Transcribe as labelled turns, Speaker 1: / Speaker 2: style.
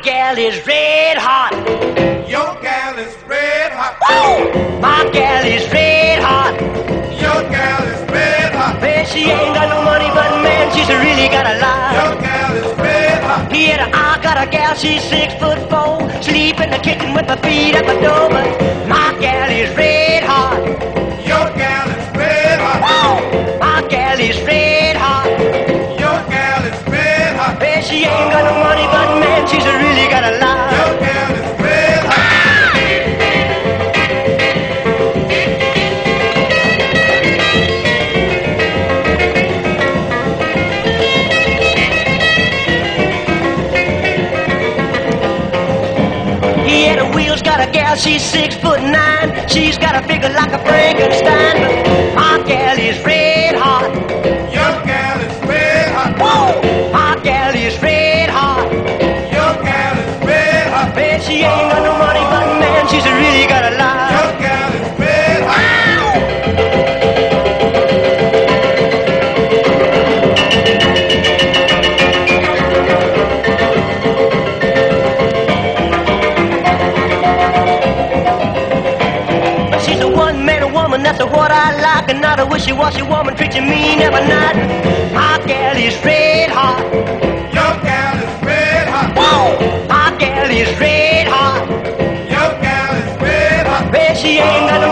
Speaker 1: gal is red hot.
Speaker 2: Your gal is red hot.
Speaker 1: Woo! My gal is red hot.
Speaker 2: Your gal is red hot.
Speaker 1: Well, she ain't got no money, but man, she's really got a lot.
Speaker 2: Your gal is red hot.
Speaker 1: Yeah, I got a gal, she's 6'4", sleep in the kitchen with my feet at the door. But my gal is red hot.
Speaker 2: Your gal is red hot.
Speaker 1: Woo! My gal is red hot.
Speaker 2: Your gal is red hot.
Speaker 1: Well, she ain't got no money, but man, she's really got a lot.
Speaker 2: Your gal is red hot.
Speaker 1: Yeah, the wheels got a gal, she's 6'9". She's got a figure like a Frankenstein. But my gal is red hot.
Speaker 2: Your gal is red hot.
Speaker 1: Whoa! My gal is red hot.
Speaker 2: Your gal is red hot.
Speaker 1: Man, she ain't got no money, but man, she's really got a lot.
Speaker 2: Your gal is red hot.
Speaker 1: She's a one-man woman, that's what I like. And not a wishy-washy woman, treat you mean every night. My gal is red hot.
Speaker 2: Your gal is red hot.
Speaker 1: Whoa! My gal is red hot.
Speaker 2: Your gal is red hot.
Speaker 1: Man, she ain't got no